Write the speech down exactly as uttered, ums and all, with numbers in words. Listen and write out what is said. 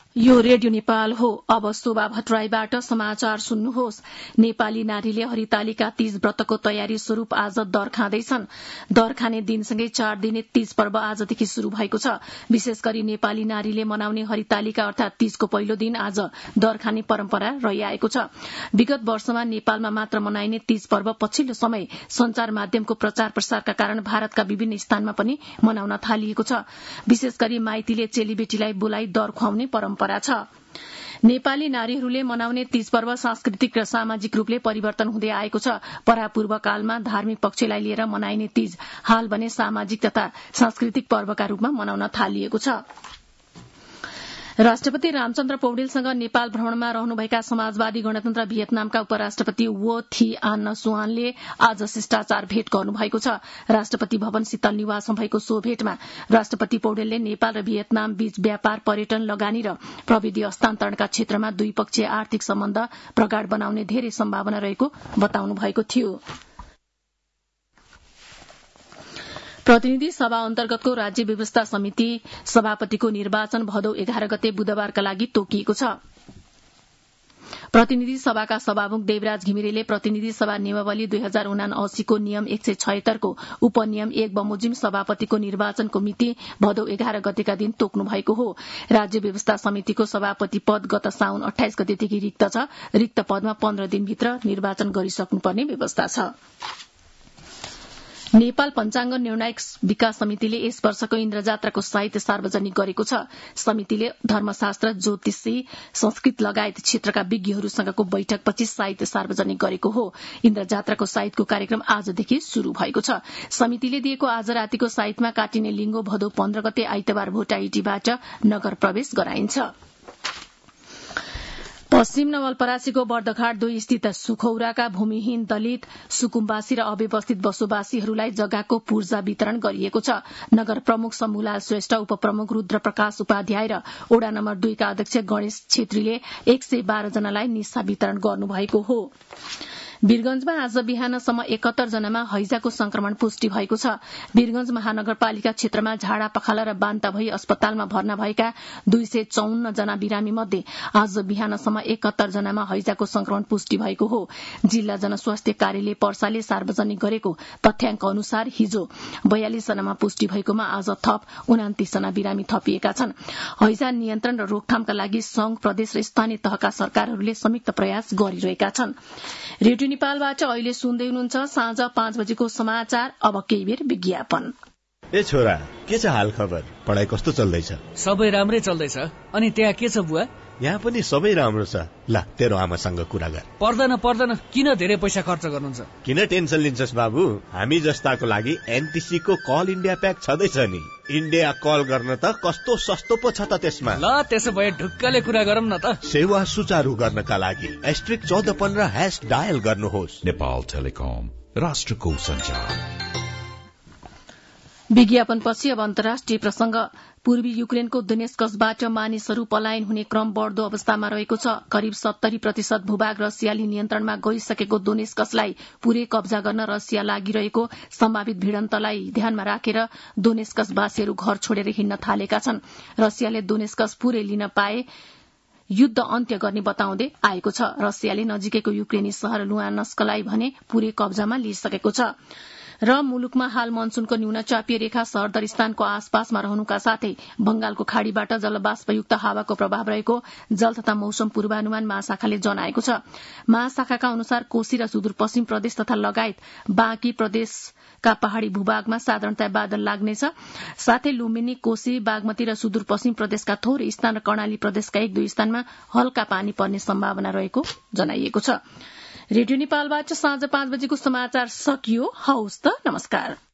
यो रेडियो नेपाल हो। अब शोभा भट्टराईबाट समाचार सुन्नुहोस्। नेपाली नारीले हरितालिका तीज व्रतको तयारी स्वरूप आज दर खाँदैछन्। दर खाने दिनसँगै चार दिने तीज पर्व आजदेखि शुरू भएको छ। विशेष गरी नेपाली नारीले मनाउने हरितालिका अर्थात तीजको पहिलो दिन आज दर खाने परम्परा रहिआएको छ। विगत वर्षमा नेपालमा मात्र मनाइने तीज पर्व पछिल्लो समय संचार माध्यमको प्रचार प्रसारका कारण भारतका विभिन्न स्थानमा पनि मनाउन थालिएको छ। विशेष गरी माइतीले चेलीबेटीलाई बोलाई दर खुवाउने परम्परा छ। नेपाली नारीहरूले मनाउने तीज पर्व सांस्कृतिक र सामाजिक रूपले परिवर्तन हुँदै आएको छ। परापूर्व कालमा धार्मिक पक्षलाई लिएर मनाइने तीज हाल भने सामाजिक तथा सांस्कृतिक पर्वका रूपमा मनाउन थालिएको छ। राष्ट्रपति रामचन्द्र पौडेलसँग नेपाल भ्रमणमा रहनुभएका समाजवादी गणतन्त्र भियतनामका उपराष्ट्रपति वो थी आन्न सुहानले आज शिष्टाचार भेट गर्नुभएको छ। राष्ट्रपति भवन शीतल निवासमा भएको सो भेटमा राष्ट्रपति पौडेलले नेपाल र भियतनाम बीच व्यापार, पर्यटन, लगानी र प्रविधि हस्तान्तरणका क्षेत्रमा द्विपक्षीय आर्थिक सम्बन्ध प्रगाढ़ बनाउने धेरै सम्भावना रहेको बताउनु भएको थियो। प्रतिनिधि सभा अन्तर्गतको राज्य व्यवस्था समिति सभापतिको निर्वाचन भदौ एघार गते बुधबारका लागि तोकिएको छ। प्रतिनिधि सभाका सभामुख देवराज घिमिरेले प्रतिनिधि सभा नियमावली दुई हजार उनासीको नियम एक सय छयत्तरको उपनियम एक बमोजिम सभापतिको निर्वाचनको मिति भदौ एघार गतेका दिन तोक्नु भएको हो। राज्य व्यवस्था समितिको सभापति पद गत साउन अठाइस गतेदेखि रिक्त छ। रिक्त पदमा पन्ध्र दिनभित्र निर्वाचन गरिसक्नुपर्ने व्यवस्था छ। नेपाल पञ्चाङ्ग निर्णायक विकास समितिले यस वर्षको इन्द्रजात्राको साहित्य सार्वजनिक गरेको छ। समितिले धर्मशास्त्र, ज्योतिषी, संस्कृत लगायत क्षेत्रका विज्ञहरूसँगको बैठकपछि साहित्य सार्वजनिक गरेको हो। इन्द्रजात्राको साहित्यको कार्यक्रम आजदेखि शुरू भएको छ। समितिले दिएको आज रातिको साहित्यमा काटिने लिङ्गो भदौ पन्ध्र गते आइतबार भोटाइटीबाट नगर प्रवेश गराइन्छ। पश्चिम नवलपरासीको बर्दघाट दुई स्थित सुखौराका भूमिहीन दलित, सुकुम्बासी र अव्यवस्थित बसोबासीहरूलाई जग्गाको पूर्जा वितरण गरिएको छ। नगर प्रमुख समूलाल श्रेष्ठ, उपप्रमुख रुद्र प्रकाश उपाध्याय र ओडा नम्बर दुईका अध्यक्ष गणेश छेत्रीले एक सय बाह्र जनालाई निस्सा वितरण गर्नुभएको हो। वीरगंजमा आज बिहानसम्म एकहत्तर जनामा हैजाको संक्रमण पुष्टि भएको छ। वीरगंज महानगरपालिका क्षेत्रमा झाडा पखाला र बान्ता भई अस्पतालमा भर्ना भएका दुई सय चौन्न जना बिरामी मध्ये आज बिहानसम्म एकहत्तर जनामा हैजाको संक्रमण पुष्टि भएको हो। जिल्ला जनस्वास्थ्य कार्यालय पर्साले सार्वजनिक गरेको तथ्याङ्क अनुसार हिजो बयालिस जनामा पुष्टि भएकोमा आज थप उनातिस जना बिरामी थपिएका छन्। हैजा नियन्त्रण र रोकथामका लागि संघ, प्रदेश र स्थानीय तहका सरकारहरूले संयुक्त प्रयास गरिरहेका छन्। रेडियो नेपालबाट अहिले सुन्दै हुनुहुन्छ साँझ पाँच बजेको समाचार। अब केही बेर विज्ञापन। ए छोरा, के छ हाल खबर? पढाइ कस्तो चल्दैछ? सबै राम्रै चल्दैछ। अनि त्यहाँ के छ बुवा? यहाँ पनि सबै राम्रो छ। ल तेरो आमासँग कुरा गर। पर्दैन पर्दैन, किन धेरै पैसा खर्च गर्नुहुन्छ? किन टेन्सन लिन्छस् बाबु? हामी जस्ताको लागि एनटिसी को कल इन्डिया प्याक छँदैछ नि। इन्डिया कल गर्न त कस्तो सस्तो पो छ त त्यसमा। ल त्यसो भए ढुक्कले कुरा गरौँ न त। सेवा सुचारू गर्नका लागि एस्ट्रिक चौध पन्ध्र ह्यास डायल गर्नुहोस्। नेपाल टेलिकम, राष्ट्रको सञ्चार। विज्ञापनपछि अब अन्तर्राष्ट्रिय प्रसंग। पूर्वी युक्रेनको दोनेस्कबाट मानिसहरू पलायन हुने क्रम बढ़दो अवस्थामा रहेको छ। करिब सत्तरी प्रतिशत भूभाग रसियाली नियन्त्रणमा गइसकेको दोनेस्कसलाई पूरै कब्जा गर्न रसिया लागिरहेको सम्भावित भिडन्तलाई ध्यानमा राखेर दोनेस्कसवासीहरू घर छोडेर हिँड्न थालेका छन्। रसियाले दोनेस्कस पूरै लिन पाए युद्ध अन्त्य गर्ने बताउँदै आएको छ। रसियाले नजिकैको युक्रेनी शहर लुहान्स्कलाई भने पूरै कब्जामा लिइसकेको छ। र मुलुकमा हाल मनसूनको न्यूनचापीय रेखा सरदरिस्तानको आसपासमा रहनुका साथै बंगालको खाड़ीबाट जलवाष्पयुक्त हावाको प्रभाव रहेको जल तथा मौसम पूर्वानुमान महाशाखाले जनाएको छ। महाशाखाका अनुसार कोशी र सुदूरपश्चिम प्रदेश तथा लगायत बाँकी प्रदेशका पहाड़ी भूभागमा साधारणतया बादल लाग्नेछ। साथै लुम्बिनी, कोशी, बागमती र सुदूरपश्चिम प्रदेशका थोरै स्थान र कर्णाली प्रदेशका एक दुई स्थानमा हल्का पानी पर्ने सम्भावना रहेको जनाइएको छ। रेडियो नेपालबाट साँझ पाँच बजेको समाचार सकियो। हौस् त, नमस्कार।